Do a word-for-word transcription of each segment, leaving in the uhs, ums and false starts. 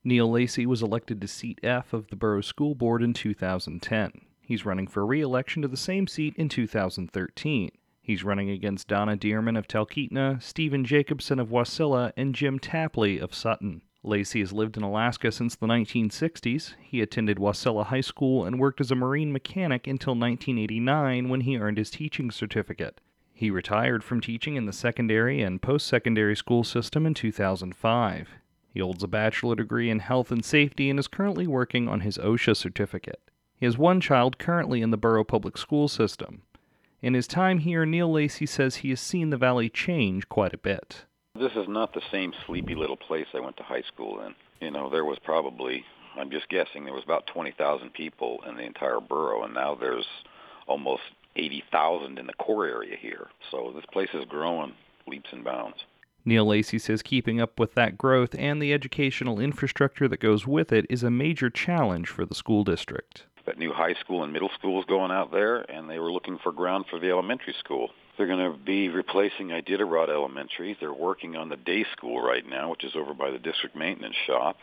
Neil Lacey was elected to Seat F of the Borough School Board in two thousand ten. He's running for re-election to the same seat in two thousand thirteen. He's running against Donna Dearman of Talkeetna, Stephen Jacobson of Wasilla, and Jim Tapley of Sutton. Lacey has lived in Alaska since the nineteen sixties. He attended Wasilla High School and worked as a marine mechanic until nineteen eighty-nine when he earned his teaching certificate. He retired from teaching in the secondary and post-secondary school system in two thousand five. He holds a bachelor degree in health and safety and is currently working on his OSHA certificate. He has one child currently in the Borough Public School system. In his time here, Neil Lacey says he has seen the valley change quite a bit. This is not the same sleepy little place I went to high school in. You know, there was probably, I'm just guessing, there was about twenty thousand people in the entire borough, and now there's almost eighty thousand in the core area here. So this place is growing leaps and bounds. Neil Lacey says keeping up with that growth and the educational infrastructure that goes with it is a major challenge for the school district. That new high school and middle school is going out there, and they were looking for ground for the elementary school. They're going to be replacing Iditarod Elementary. They're working on the day school right now, which is over by the district maintenance shop,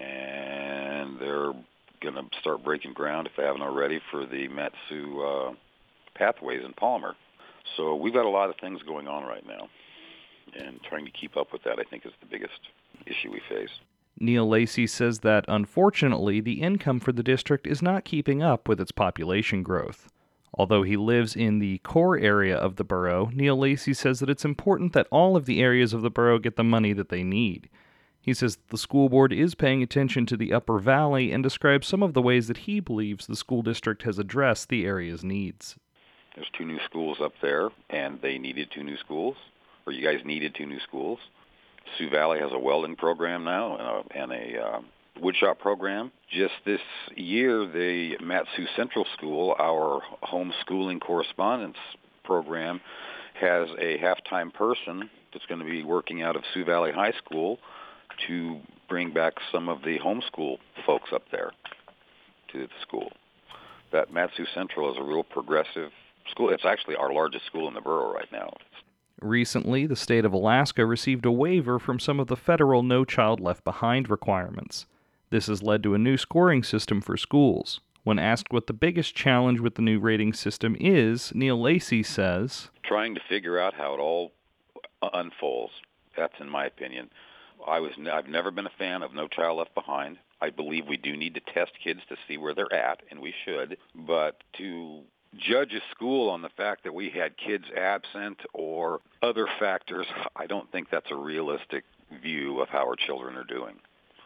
and they're going to start breaking ground, if they haven't already, for the Matsu uh, Pathways in Palmer. So we've got a lot of things going on right now, and trying to keep up with that, I think, is the biggest issue we face. Neil Lacey says that, unfortunately, the income for the district is not keeping up with its population growth. Although he lives in the core area of the borough, Neil Lacey says that it's important that all of the areas of the borough get the money that they need. He says the school board is paying attention to the Upper Valley and describes some of the ways that he believes the school district has addressed the area's needs. There's two new schools up there, and they needed two new schools, or you guys needed two new schools. Sioux Valley has a welding program now and a, and a uh, woodshop program. Just this year, the Matsu Central School, our homeschooling correspondence program, has a half-time person that's going to be working out of Sioux Valley High School to bring back some of the homeschool folks up there to the school. That Matsu Central is a real progressive school. It's actually our largest school in the borough right now. Recently, the state of Alaska received a waiver from some of the federal No Child Left Behind requirements. This has led to a new scoring system for schools. When asked what the biggest challenge with the new rating system is, Neil Lacey says, trying to figure out how it all unfolds. That's in my opinion. I was, I've never been a fan of No Child Left Behind. I believe we do need to test kids to see where they're at, and we should. But to judge a school on the fact that we had kids absent or other factors, I don't think that's a realistic view of how our children are doing.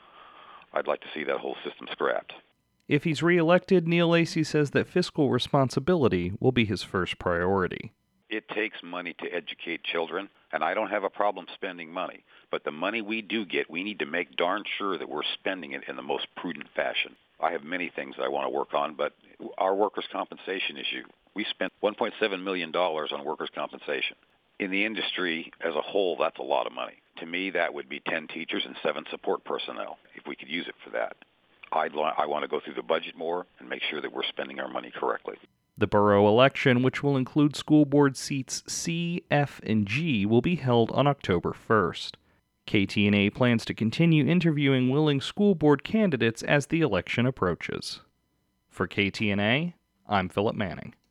I'd like to see that whole system scrapped. If he's reelected, Neil Lacey says that fiscal responsibility will be his first priority. It takes money to educate children, and I don't have a problem spending money. But the money we do get, we need to make darn sure that we're spending it in the most prudent fashion. I have many things that I want to work on, but our workers' compensation issue, we spent one point seven million dollars on workers' compensation. In the industry as a whole, that's a lot of money. To me, that would be ten teachers and seven support personnel, if we could use it for that. I'd li- I want to go through the budget more and make sure that we're spending our money correctly. The borough election, which will include school board seats C, F, and G, will be held on October first. K T N A plans to continue interviewing willing school board candidates as the election approaches. For K T N A, I'm Philip Manning.